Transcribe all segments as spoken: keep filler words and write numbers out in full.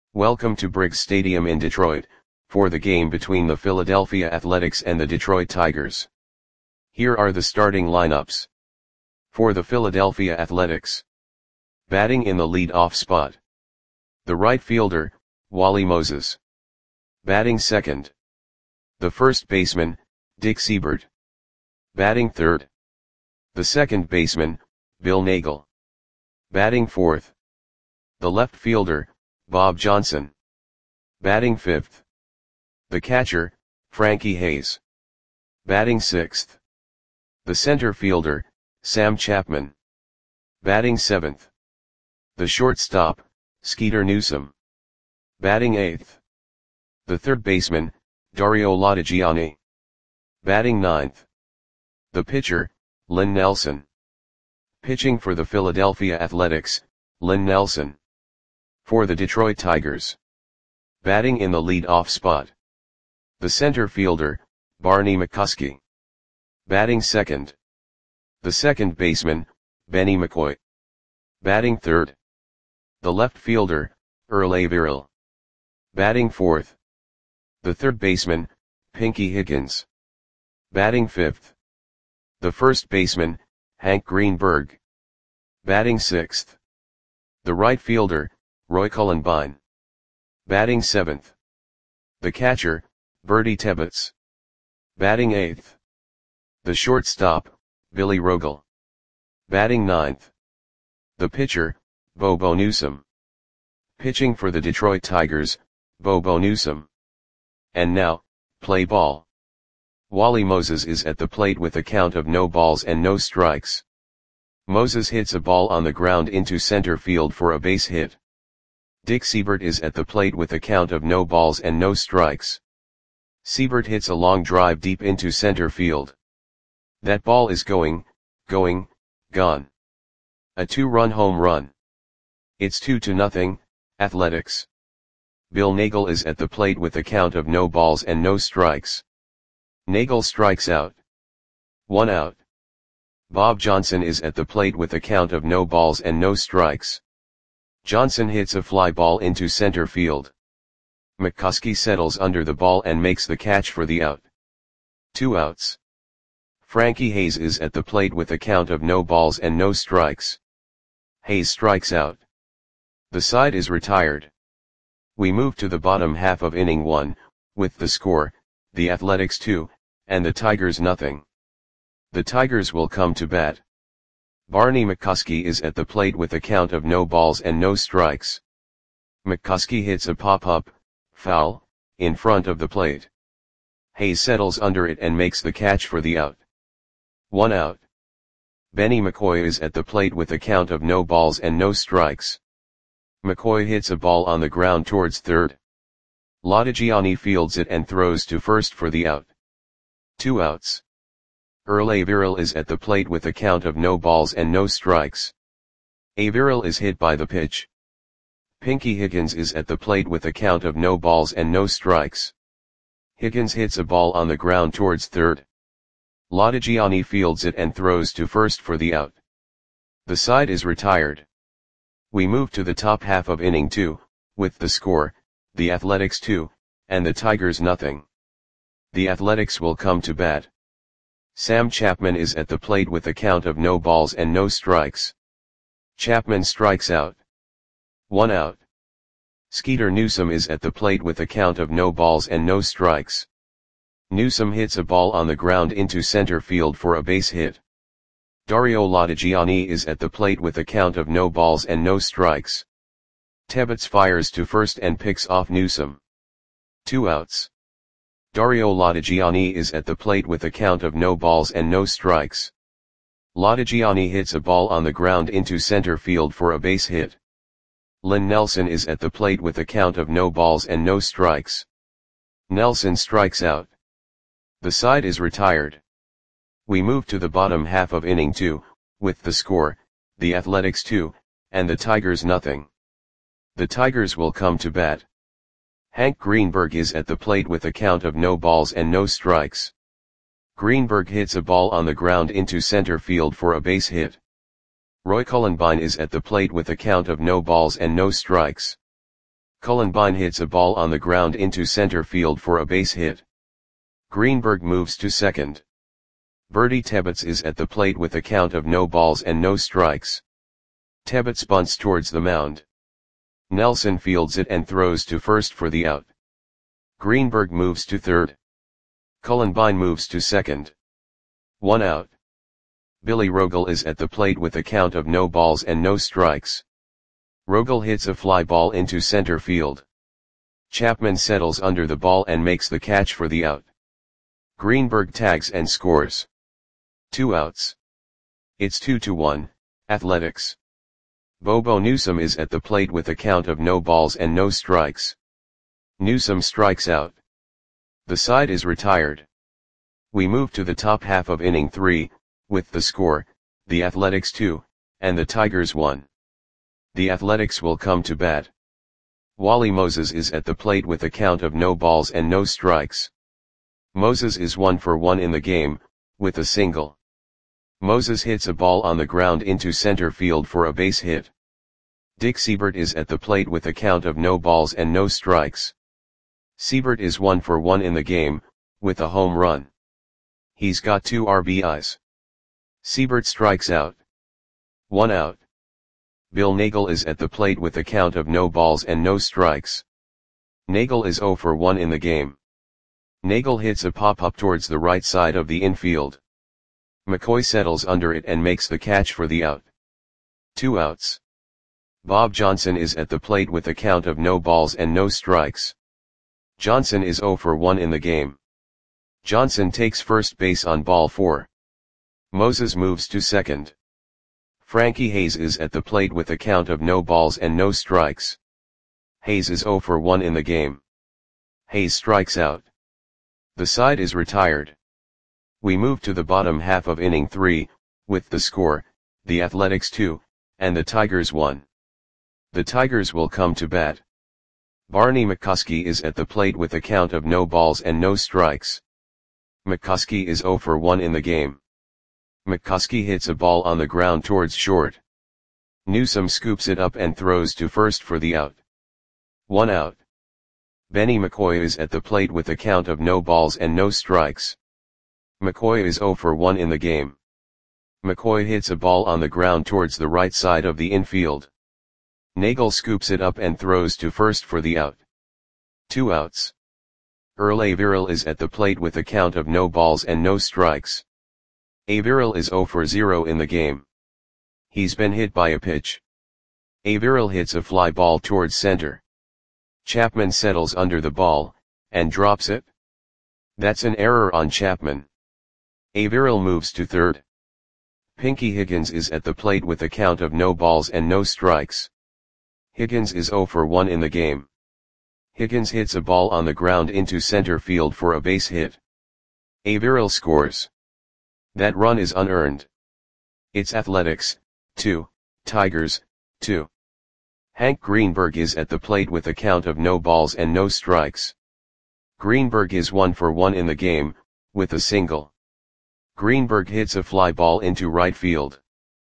Welcome to Briggs Stadium in Detroit, for the game between the Philadelphia Athletics and the Detroit Tigers. Here are the starting lineups. For the Philadelphia Athletics. Batting in the lead-off spot. The right fielder, Wally Moses. Batting second. The first baseman, Dick Seibert. Batting third. The second baseman, Bill Nagle. Batting fourth. The left fielder, Bob Johnson. Batting fifth. The catcher, Frankie Hayes. Batting sixth. The center fielder, Sam Chapman. Batting seventh. The shortstop, Skeeter Newsome. Batting eighth. The third baseman, Dario Lodigiani. Batting ninth. The pitcher, Lynn Nelson. Pitching for the Philadelphia Athletics, Lynn Nelson. For the Detroit Tigers. Batting in the lead-off spot. The center fielder, Barney McCuskey. Batting second. The second baseman, Benny McCoy. Batting third. The left fielder, Earl Averill. Batting fourth. The third baseman, Pinky Higgins. Batting fifth. The first baseman, Hank Greenberg. Batting sixth. The right fielder, Roy Cullenbine. Batting seventh. The catcher, Bertie Tebbetts. Batting eighth. The shortstop, Billy Rogel. Batting ninth. The pitcher, Bobo Newsome. Pitching for the Detroit Tigers, Bobo Newsome. And now, play ball. Wally Moses is at the plate with a count of no balls and no strikes. Moses hits a ball on the ground into center field for a base hit. Dick Seibert is at the plate with a count of no balls and no strikes. Seibert hits a long drive deep into center field. That ball is going, going, gone. A two-run home run. It's two to nothing, Athletics. Bill Nagle is at the plate with a count of no balls and no strikes. Nagle strikes out. One out. Bob Johnson is at the plate with a count of no balls and no strikes. Johnson hits a fly ball into center field. McCuskey settles under the ball and makes the catch for the out. Two outs. Frankie Hayes is at the plate with a count of no balls and no strikes. Hayes strikes out. The side is retired. We move to the bottom half of inning one, with the score, the Athletics two, and the Tigers nothing. The Tigers will come to bat. Barney McCuskey is at the plate with a count of no balls and no strikes. McCuskey hits a pop-up, foul, in front of the plate. Hayes settles under it and makes the catch for the out. One out. Benny McCoy is at the plate with a count of no balls and no strikes. McCoy hits a ball on the ground towards third. Lodigiani fields it and throws to first for the out. Two outs. Earl Averill is at the plate with a count of no balls and no strikes. Averill is hit by the pitch. Pinky Higgins is at the plate with a count of no balls and no strikes. Higgins hits a ball on the ground towards third. Lodigiani fields it and throws to first for the out. The side is retired. We move to the top half of inning two, with the score, the Athletics two, and the Tigers nothing. The Athletics will come to bat. Sam Chapman is at the plate with a count of no balls and no strikes. Chapman strikes out. One out. Skeeter Newsome is at the plate with a count of no balls and no strikes. Newsome hits a ball on the ground into center field for a base hit. Dario Lodigiani is at the plate with a count of no balls and no strikes. Tebbetts fires to first and picks off Newsome. Two outs. Dario Lodigiani is at the plate with a count of no balls and no strikes. Lodigiani hits a ball on the ground into center field for a base hit. Lynn Nelson is at the plate with a count of no balls and no strikes. Nelson strikes out. The side is retired. We move to the bottom half of inning two, with the score, the Athletics two, and the Tigers nothing. The Tigers will come to bat. Hank Greenberg is at the plate with a count of no balls and no strikes. Greenberg hits a ball on the ground into center field for a base hit. Roy Cullenbine is at the plate with a count of no balls and no strikes. Cullenbine hits a ball on the ground into center field for a base hit. Greenberg moves to second. Bertie Tebbets is at the plate with a count of no balls and no strikes. Tebbets bunts towards the mound. Nelson fields it and throws to first for the out. Greenberg moves to third. Cullenbine moves to second. One out. Billy Rogel is at the plate with a count of no balls and no strikes. Rogel hits a fly ball into center field. Chapman settles under the ball and makes the catch for the out. Greenberg tags and scores. Two outs. It's two to one, Athletics. Bobo Newsom is at the plate with a count of no balls and no strikes. Newsom strikes out. The side is retired. We move to the top half of inning three, with the score, the Athletics two, and the Tigers one. The Athletics will come to bat. Wally Moses is at the plate with a count of no balls and no strikes. Moses is one for one in the game, with a single. Moses hits a ball on the ground into center field for a base hit. Dick Seibert is at the plate with a count of no balls and no strikes. Seibert is one for one in the game, with a home run. He's got two R B Is. Seibert strikes out. One out. Bill Nagel is at the plate with a count of no balls and no strikes. Nagel is zero for one in the game. Nagel hits a pop-up towards the right side of the infield. McCoy settles under it and makes the catch for the out. Two outs. Bob Johnson is at the plate with a count of no balls and no strikes. Johnson is zero for one in the game. Johnson takes first base on ball four. Moses moves to second. Frankie Hayes is at the plate with a count of no balls and no strikes. Hayes is zero for one in the game. Hayes strikes out. The side is retired. We move to the bottom half of inning three, with the score, the Athletics two, and the Tigers one. The Tigers will come to bat. Barney McCuskey is at the plate with a count of no balls and no strikes. McCuskey is zero for one in the game. McCuskey hits a ball on the ground towards short. Newsom scoops it up and throws to first for the out. One out. Benny McCoy is at the plate with a count of no balls and no strikes. McCoy is zero for one in the game. McCoy hits a ball on the ground towards the right side of the infield. Nagel scoops it up and throws to first for the out. Two outs. Earl Averill is at the plate with a count of no balls and no strikes. Averill is zero for zero in the game. He's been hit by a pitch. Averill hits a fly ball towards center. Chapman settles under the ball, and drops it. That's an error on Chapman. Averill moves to third. Pinky Higgins is at the plate with a count of no balls and no strikes. Higgins is zero for one in the game. Higgins hits a ball on the ground into center field for a base hit. Averill scores. That run is unearned. It's Athletics, two, Tigers, two. Hank Greenberg is at the plate with a count of no balls and no strikes. Greenberg is one for one in the game, with a single. Greenberg hits a fly ball into right field.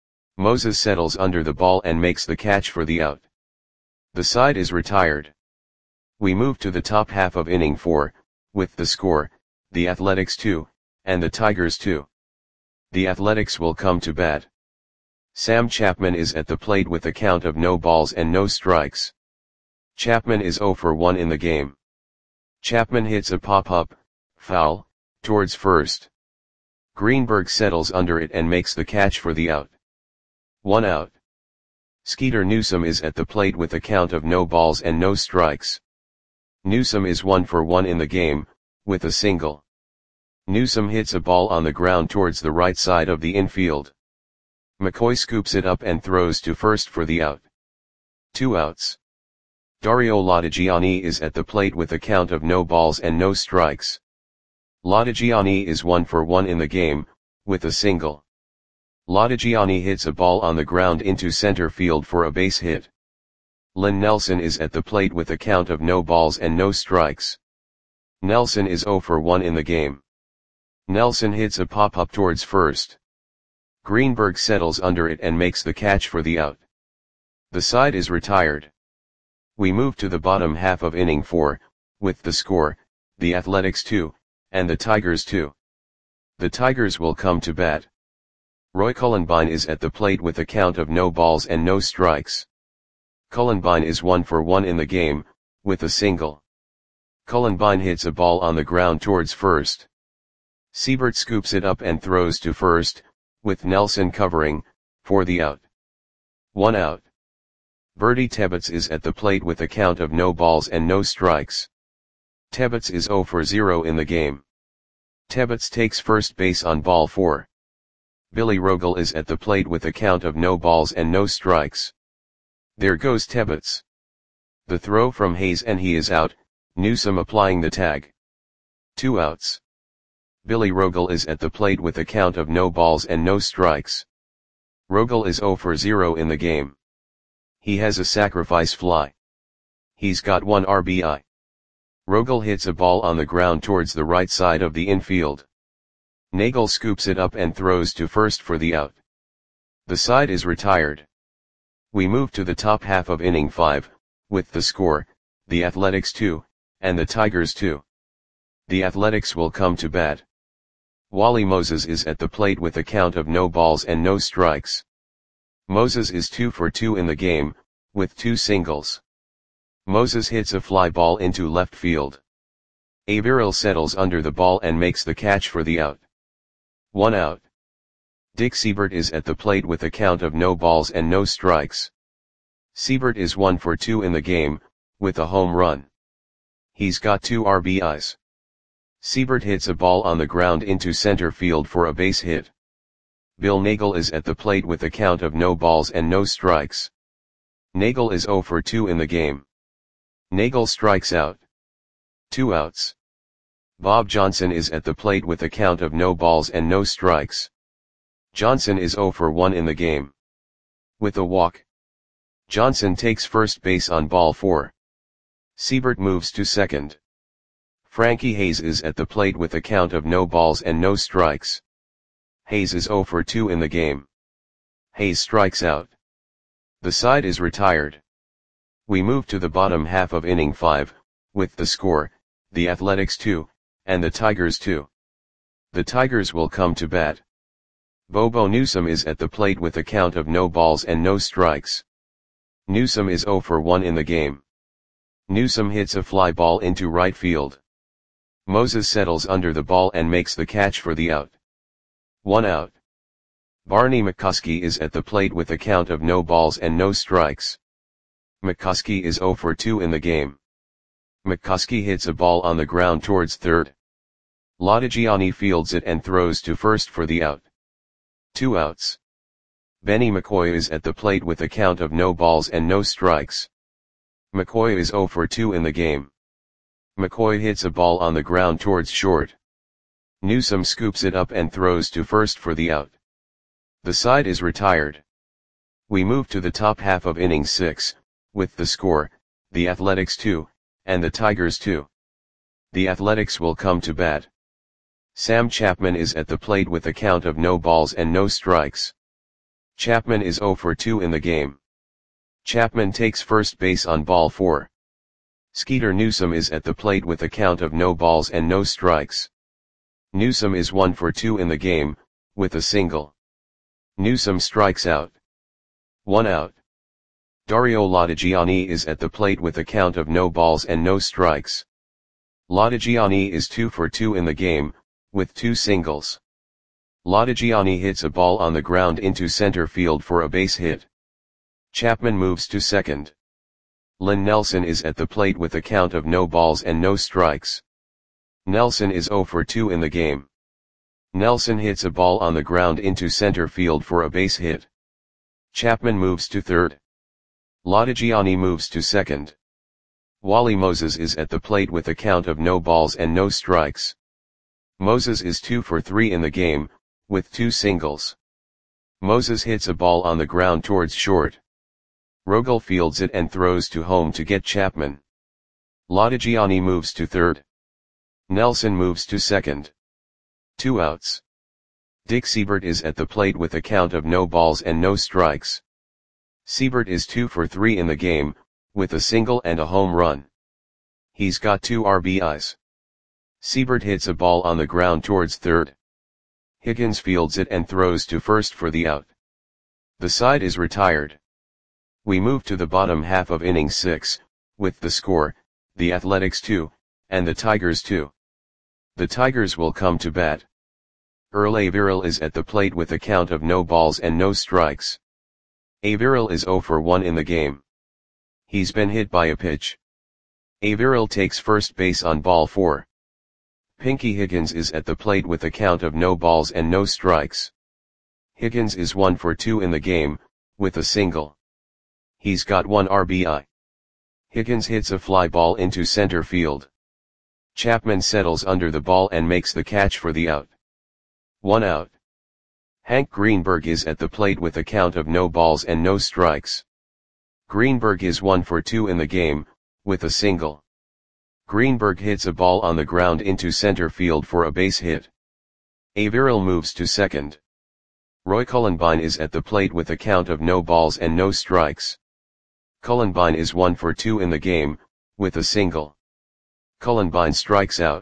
Moses settles under the ball and makes the catch for the out. The side is retired. We move to the top half of inning four, with the score, the Athletics two, and the Tigers two. The Athletics will come to bat. Sam Chapman is at the plate with a count of no balls and no strikes. Chapman is zero for one in the game. Chapman hits a pop-up, foul, towards first. Greenberg settles under it and makes the catch for the out. One out. Skeeter Newsom is at the plate with a count of no balls and no strikes. Newsom is one for one in the game, with a single. Newsom hits a ball on the ground towards the right side of the infield. McCoy scoops it up and throws to first for the out. Two outs. Dario Latigiani is at the plate with a count of no balls and no strikes. Latigiani is one for one in the game, with a single. Latigiani hits a ball on the ground into center field for a base hit. Len Nelson is at the plate with a count of no balls and no strikes. Nelson is zero for one in the game. Nelson hits a pop-up towards first. Greenberg settles under it and makes the catch for the out. The side is retired. We move to the bottom half of inning four, with the score, the Athletics two, and the Tigers two. The Tigers will come to bat. Roy Cullenbine is at the plate with a count of no balls and no strikes. Cullenbine is one for one in the game, with a single. Cullenbine hits a ball on the ground towards first. Siebert scoops it up and throws to first, with Nelson covering, for the out. One out. Bertie Tebbets is at the plate with a count of no balls and no strikes. Tebbets is zero for zero in the game. Tebbets takes first base on ball four. Billy Rogel is at the plate with a count of no balls and no strikes. There goes Tebbets. The throw from Hayes and he is out, Newsome applying the tag. Two outs. Billy Rogel is at the plate with a count of no balls and no strikes. Rogel is zero for zero in the game. He has a sacrifice fly. He's got one R B I. Rogel hits a ball on the ground towards the right side of the infield. Nagel scoops it up and throws to first for the out. The side is retired. We move to the top half of inning five, with the score, the Athletics two, and the Tigers two. The Athletics will come to bat. Wally Moses is at the plate with a count of no balls and no strikes. Moses is two for two in the game, with two singles. Moses hits a fly ball into left field. Averill settles under the ball and makes the catch for the out. One out. Dick Siebert is at the plate with a count of no balls and no strikes. Siebert is one for two in the game, with a home run. He's got two R B Is. Siebert hits a ball on the ground into center field for a base hit. Bill Nagel is at the plate with a count of no balls and no strikes. Nagel is zero for two in the game. Nagel strikes out. Two outs. Bob Johnson is at the plate with a count of no balls and no strikes. Johnson is zero for one in the game. With a walk. Johnson takes first base on ball four. Siebert moves to second. Frankie Hayes is at the plate with a count of no balls and no strikes. Hayes is zero for two in the game. Hayes strikes out. The side is retired. We move to the bottom half of inning five, with the score, the Athletics two, and the Tigers two. The Tigers will come to bat. Bobo Newsome is at the plate with a count of no balls and no strikes. Newsome is zero for one in the game. Newsome hits a fly ball into right field. Moses settles under the ball and makes the catch for the out. One out. Barney McCuskey is at the plate with a count of no balls and no strikes. McCuskey is zero for two in the game. McCuskey hits a ball on the ground towards third. Lodigiani fields it and throws to first for the out. Two outs. Benny McCoy is at the plate with a count of no balls and no strikes. McCoy is zero for two in the game. McCoy hits a ball on the ground towards short. Newsome scoops it up and throws to first for the out. The side is retired. We move to the top half of inning six, with the score, the Athletics two, and the Tigers two. The Athletics will come to bat. Sam Chapman is at the plate with a count of no balls and no strikes. Chapman is zero for two in the game. Chapman takes first base on ball four. Skeeter Newsome is at the plate with a count of no balls and no strikes. Newsome is one for two in the game, with a single. Newsome strikes out. One out. Dario Lodigiani is at the plate with a count of no balls and no strikes. Lodigiani is two for two in the game, with two singles. Lodigiani hits a ball on the ground into center field for a base hit. Chapman moves to second. Len Nelson is at the plate with a count of no balls and no strikes. Nelson is zero for two in the game. Nelson hits a ball on the ground into center field for a base hit. Chapman moves to third. Lodigiani moves to second. Wally Moses is at the plate with a count of no balls and no strikes. Moses is two for three in the game, with two singles. Moses hits a ball on the ground towards short. Rogel fields it and throws to home to get Chapman. Lodigiani moves to third. Nelson moves to second. Two outs. Dick Siebert is at the plate with a count of no balls and no strikes. Siebert is two for three in the game, with a single and a home run. He's got two R B Is. Siebert hits a ball on the ground towards third. Higgins fields it and throws to first for the out. The side is retired. We move to the bottom half of inning six, with the score, the Athletics two, and the Tigers two. The Tigers will come to bat. Earl Averill is at the plate with a count of no balls and no strikes. Averill is oh for one in the game. He's been hit by a pitch. Averill takes first base on ball four. Pinky Higgins is at the plate with a count of no balls and no strikes. Higgins is one for two in the game, with a single. He's got one R B I. Higgins hits a fly ball into center field. Chapman settles under the ball and makes the catch for the out. One out. Hank Greenberg is at the plate with a count of no balls and no strikes. Greenberg is one for two in the game, with a single. Greenberg hits a ball on the ground into center field for a base hit. Averill moves to second. Roy Cullenbine is at the plate with a count of no balls and no strikes. Cullenbine is one for two in the game, with a single. Cullenbine strikes out.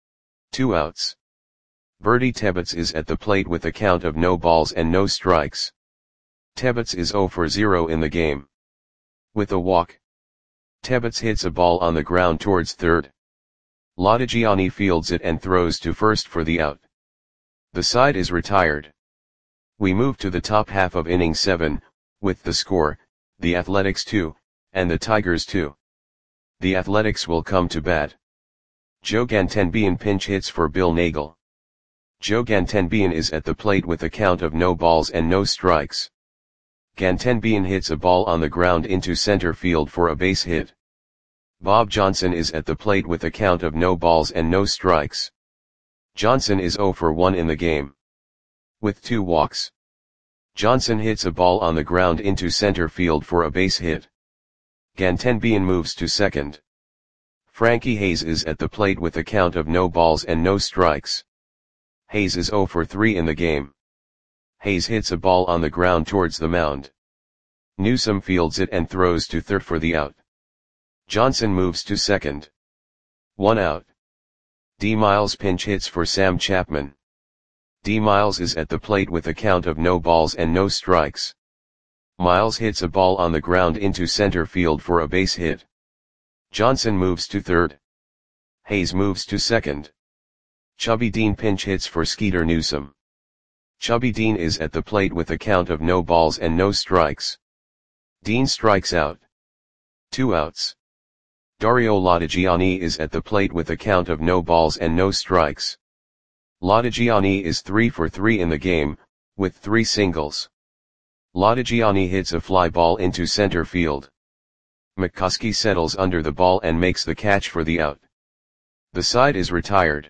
Two outs. Bertie Tebbetts is at the plate with a count of no balls and no strikes. Tebbetts is oh for zero in the game. With a walk. Tebbetts hits a ball on the ground towards third. Lodigiani fields it and throws to first for the out. The side is retired. We move to the top half of inning seven, with the score, the Athletics two, and the Tigers two. The Athletics will come to bat. Joe Gantenbein pinch hits for Bill Nagel. Joe Gantenbein is at the plate with a count of no balls and no strikes. Gantenbein hits a ball on the ground into center field for a base hit. Bob Johnson is at the plate with a count of no balls and no strikes. Johnson is oh for one in the game. With two walks. Johnson hits a ball on the ground into center field for a base hit. Gantenbein moves to second. Frankie Hayes is at the plate with a count of no balls and no strikes. Hayes is oh for three in the game. Hayes hits a ball on the ground towards the mound. Newsome fields it and throws to third for the out. Johnson moves to second. One out. D. Miles pinch hits for Sam Chapman. D. Miles is at the plate with a count of no balls and no strikes. Miles hits a ball on the ground into center field for a base hit. Johnson moves to third. Hayes moves to second. Chubby Dean pinch hits for Skeeter Newsome. Chubby Dean is at the plate with a count of no balls and no strikes. Dean strikes out. Two outs. Dario Lodigiani is at the plate with a count of no balls and no strikes. Lodigiani is three for three in the game, with three singles. Lodigiani hits a fly ball into center field. McCuskey settles under the ball and makes the catch for the out. The side is retired.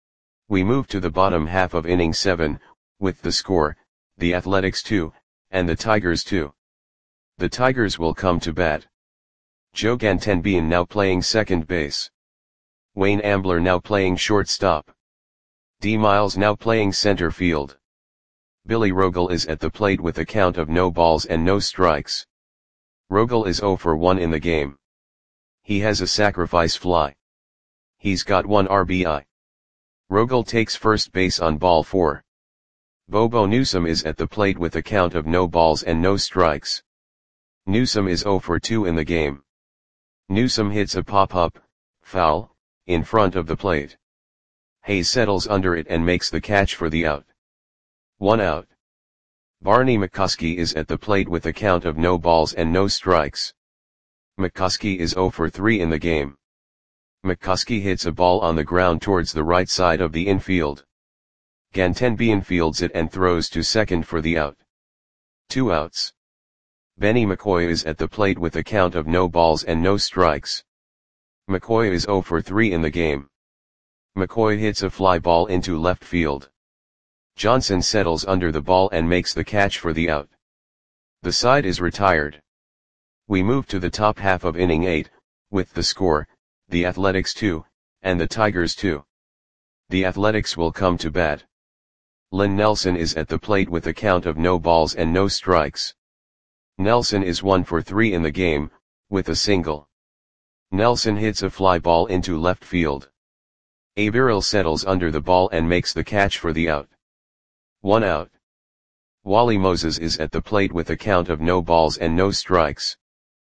We move to the bottom half of inning seven, with the score, the Athletics two, and the Tigers two. The Tigers will come to bat. Joe Gantenbein now playing second base. Wayne Ambler now playing shortstop. D. Miles now playing center field. Billy Rogel is at the plate with a count of no balls and no strikes. Rogel is oh for one in the game. He has a sacrifice fly. He's got one R B I. Rogel takes first base on ball four. Bobo Newsome is at the plate with a count of no balls and no strikes. Newsome is oh for two in the game. Newsome hits a pop-up, foul, in front of the plate. Hayes settles under it and makes the catch for the out. One out. Barney McCuskey is at the plate with a count of no balls and no strikes. McCuskey is oh for three in the game. McCuskey hits a ball on the ground towards the right side of the infield. Gantenbein fields it and throws to second for the out. Two outs. Benny McCoy is at the plate with a count of no balls and no strikes. McCoy is oh for three in the game. McCoy hits a fly ball into left field. Johnson settles under the ball and makes the catch for the out. The side is retired. We move to the top half of inning eight, with the score, the Athletics two, and the Tigers two. The Athletics will come to bat. Lynn Nelson is at the plate with a count of no balls and no strikes. Nelson is one for three in the game, with a single. Nelson hits a fly ball into left field. Averill settles under the ball and makes the catch for the out. One out. Wally Moses is at the plate with a count of no balls and no strikes.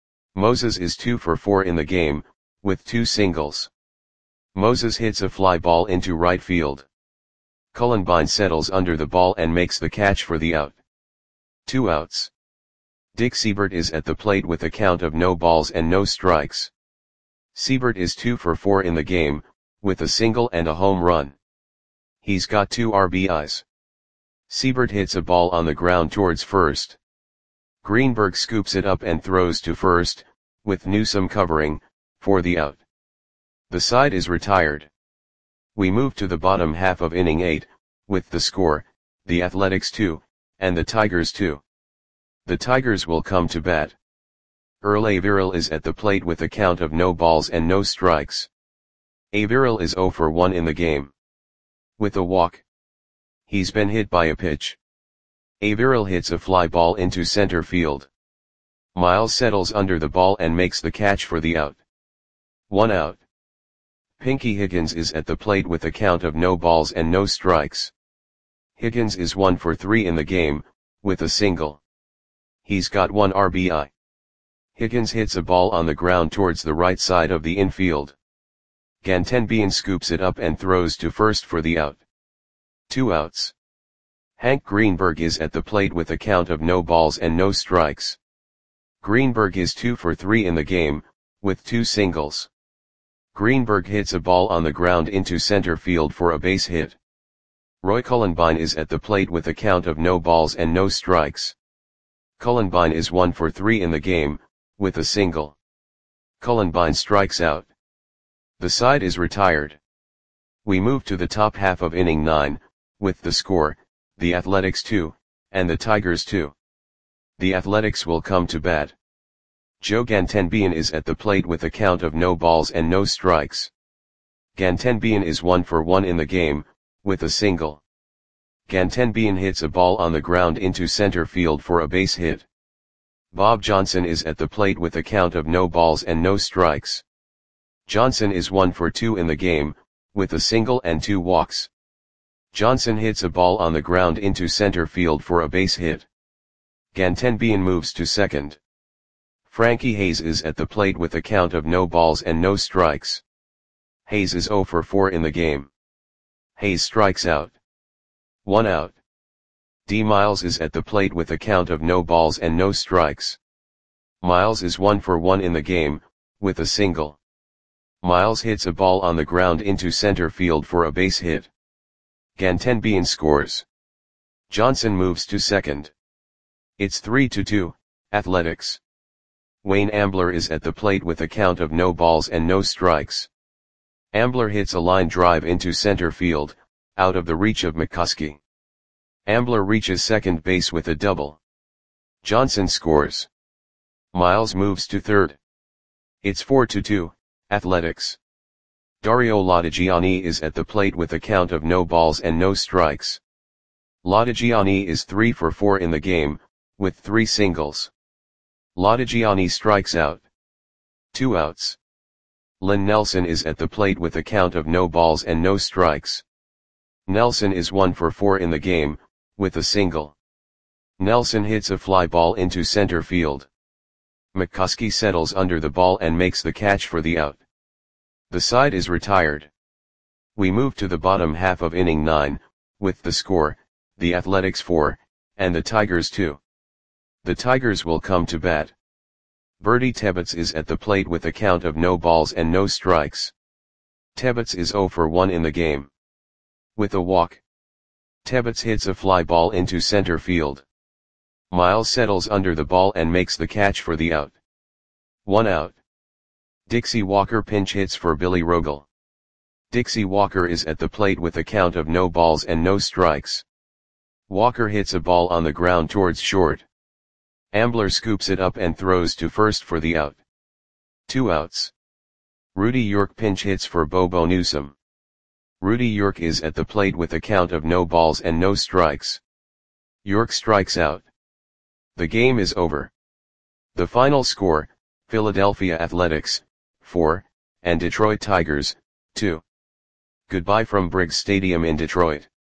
Moses is two for four in the game, with two singles. Moses hits a fly ball into right field. Cullenbine settles under the ball and makes the catch for the out. Two outs. Dick Seibert is at the plate with a count of no balls and no strikes. Seibert is two for four in the game, with a single and a home run. He's got two R B Is. Seibert hits a ball on the ground towards first. Greenberg scoops it up and throws to first, with Newsome covering, for the out. The side is retired. We move to the bottom half of inning eight, with the score, the Athletics two, and the Tigers two. The Tigers will come to bat. Earl Averill is at the plate with a count of no balls and no strikes. Averill is zero for one in the game. With a walk. He's been hit by a pitch. Averill hits a fly ball into center field. Miles settles under the ball and makes the catch for the out. One out. Pinky Higgins is at the plate with a count of no balls and no strikes. Higgins is one for three in the game, with a single. He's got one R B I. Higgins hits a ball on the ground towards the right side of the infield. Gantenbein scoops it up and throws to first for the out. Two outs. Hank Greenberg is at the plate with a count of no balls and no strikes. Greenberg is two for three in the game, with two singles. Greenberg hits a ball on the ground into center field for a base hit. Roy Cullenbine is at the plate with a count of no balls and no strikes. Cullenbine is one for three in the game, with a single. Cullenbine strikes out. The side is retired. We move to the top half of inning nine, with the score, the Athletics two, and the Tigers two. The Athletics will come to bat. Joe Gantenbein is at the plate with a count of no balls and no strikes. Gantenbein is one for one in the game, with a single. Gantenbein hits a ball on the ground into center field for a base hit. Bob Johnson is at the plate with a count of no balls and no strikes. Johnson is one for two in the game, with a single and two walks. Johnson hits a ball on the ground into center field for a base hit. Gantenbein moves to second. Frankie Hayes is at the plate with a count of no balls and no strikes. Hayes is zero for four in the game. Hayes strikes out. One out. D. Miles is at the plate with a count of no balls and no strikes. Miles is one for one in the game, with a single. Miles hits a ball on the ground into center field for a base hit. Gantenbein scores. Johnson moves to second. It's three to two, Athletics. Wayne Ambler is at the plate with a count of no balls and no strikes. Ambler hits a line drive into center field, out of the reach of McCuskey. Ambler reaches second base with a double. Johnson scores. Miles moves to third. It's four to two, Athletics. Dario Lodigiani is at the plate with a count of no balls and no strikes. Lodigiani is three for four in the game, with three singles. Lodigiani strikes out. Two outs. Len Nelson is at the plate with a count of no balls and no strikes. Nelson is one for four in the game, with a single. Nelson hits a fly ball into center field. McCuskey settles under the ball and makes the catch for the out. The side is retired. We move to the bottom half of inning nine, with the score, the Athletics four, and the Tigers two. The Tigers will come to bat. Bertie Tebbetts is at the plate with a count of no balls and no strikes. Tebbetts is zero for one in the game. With a walk. Tebbetts hits a fly ball into center field. Miles settles under the ball and makes the catch for the out. One out. Dixie Walker pinch hits for Billy Rogel. Dixie Walker is at the plate with a count of no balls and no strikes. Walker hits a ball on the ground towards short. Ambler scoops it up and throws to first for the out. Two outs. Rudy York pinch hits for Bobo Newsome. Rudy York is at the plate with a count of no balls and no strikes. York strikes out. The game is over. The final score, Philadelphia Athletics, four, and Detroit Tigers, two. Goodbye from Briggs Stadium in Detroit.